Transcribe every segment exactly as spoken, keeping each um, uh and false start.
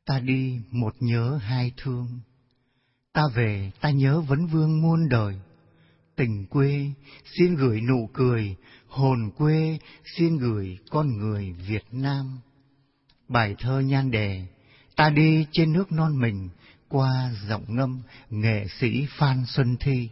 Ta đi một nhớ hai thương, ta về ta nhớ vấn vương muôn đời. Tình quê xin gửi nụ cười, hồn quê xin gửi con người Việt Nam. Bài thơ nhan đề Ta đi trên nước non mình, qua giọng ngâm nghệ sĩ Phan Xuân Thi.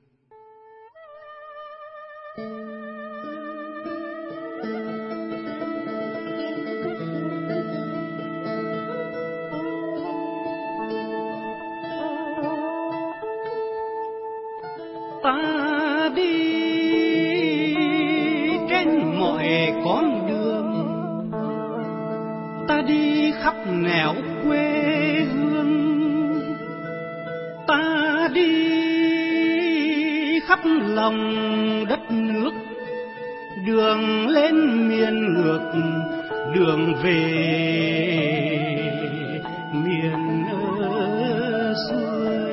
Ta đi trên mọi con đường, ta đi khắp nẻo quê hương, ta đi khắp lòng đất nước, đường lên miền ngược, đường về miền xuôi.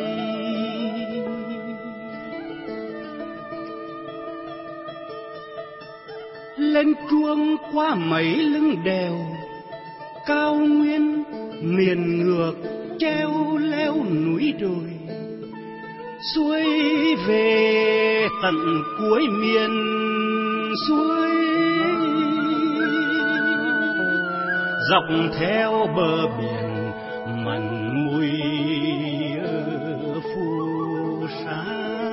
Lên chuông qua mấy lưng đèo, cao nguyên miền ngược treo leo núi đồi, xuôi về tận cuối miền xuôi. Dọc theo bờ biển mặn mùi phù sa,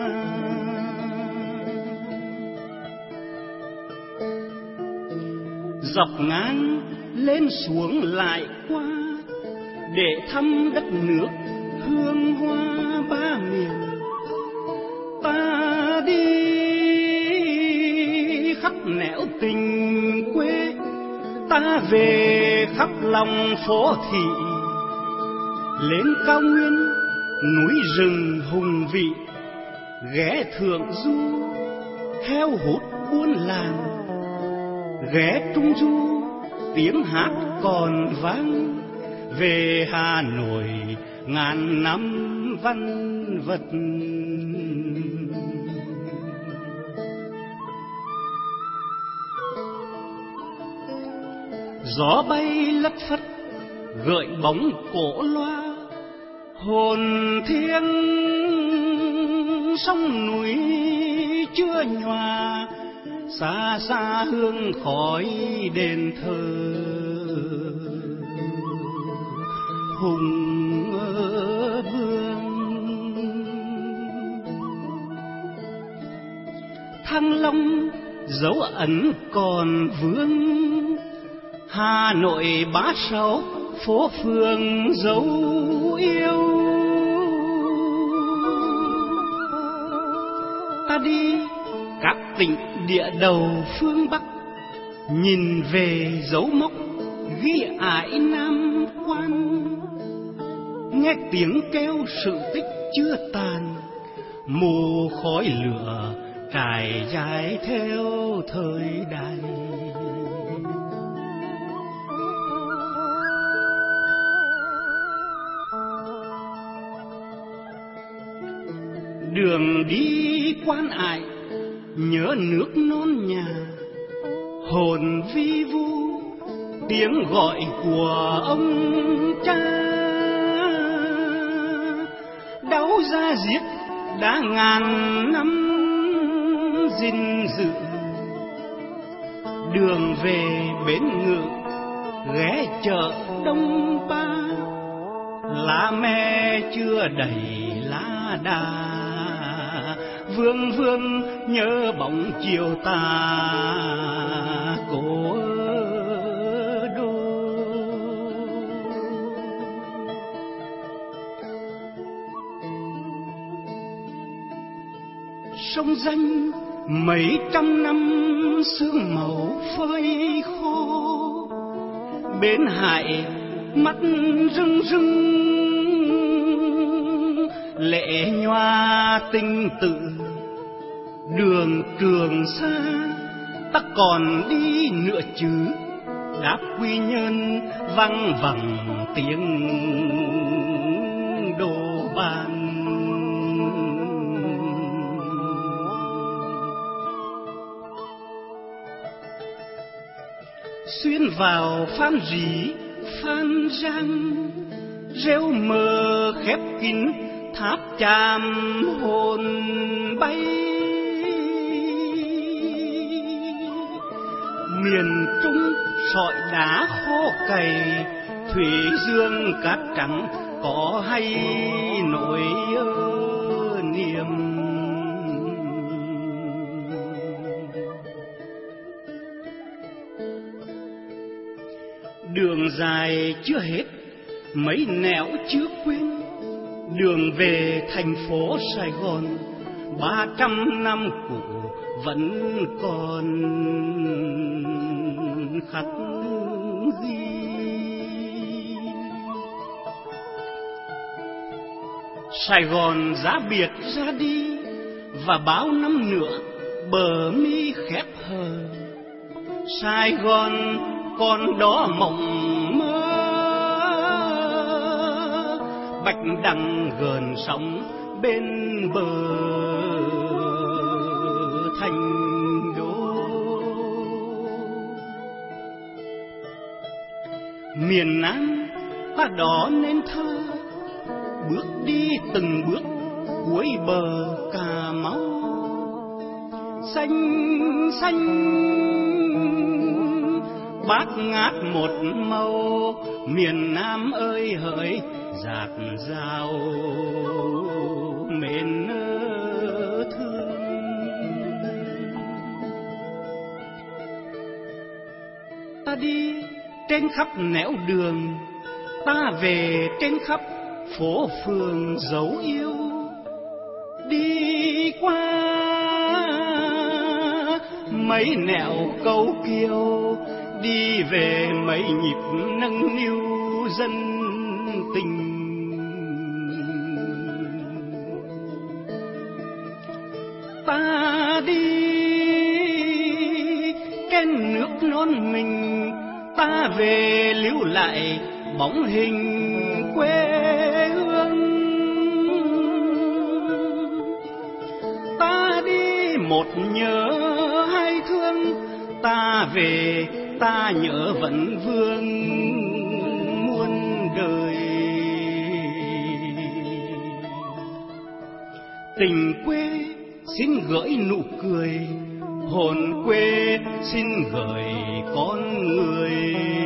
dọc ngang lên xuống lại qua, để thăm đất nước hương hoa ba miền. Ta đi khắp nẻo tình quê, ta về khắp lòng phố thị, lên cao nguyên núi rừng hùng vĩ, ghé thượng du heo hút buôn làng, ghé trung du tiếng hát còn vang, về Hà Nội ngàn năm văn vật. Gió bay lất phất gợi bóng cổ loa, hồn thiêng sông núi chưa nhòa, xa xa hương khói đền thờ Hùng Vương. Thăng Long dấu ấn còn vương, Hà Nội bá sáu phố phường dấu yêu. Ta đi các tỉnh địa đầu phương Bắc, nhìn về dấu mốc ghi ải Nam Quan, nghe tiếng kêu sự tích chưa tàn, mù khói lửa trải dài theo thời đại. Đường đi quan ải nhớ nước non nhà, hồn vi vu tiếng gọi của ông cha. Đau da diết đã ngàn năm gìn giữ, đường về bến ngự ghé chợ Đông Ba, lá me chưa đầy lá đà, vương vương nhớ bóng chiều tà cố đô. Sông danh mấy trăm năm sương màu phơi khô, bến hải mắt rưng rưng lệ nhòa tình tự. Đường Trường Sa ta còn đi nữa chứ, đáp Quy Nhơn vang vẳng tiếng đồ bàn. Xuyên vào Phan Rỉ, Phan Giang, rêu mờ khép kín tháp chàm hồn bay. Miền Trung sỏi đá khô cày, thủy dương cát trắng có hay nỗi niềm. Đường dài chưa hết, mấy nẻo chưa quên, đường về thành phố Sài Gòn ba trăm năm cũ vẫn còn khắc ghi. Sài Gòn giá biệt ra đi, và bao năm nữa bờ mi khép hờ. Sài Gòn còn đó mộng mơ, bạch đằng gần sóng bên bờ thành đô. Miền Nam ta đó nên thơ, bước đi từng bước cuối bờ Cà Mau. Xanh xanh bát ngát một màu, miền Nam ơi hỡi dạt dào mến thương. Ta đi trên khắp nẻo đường, ta về trên khắp phố phường dấu yêu. Đi qua mấy nẻo câu kiêu, đi về mấy nhịp nâng niu dân tình. Ta đi trên nước non mình, ta về lưu lại bóng hình quê hương. Ta đi một nhớ hai thương, ta về ta nhớ vẫn vương muôn đời. Tình quê xin gửi nụ cười, hồn quê xin gửi con người.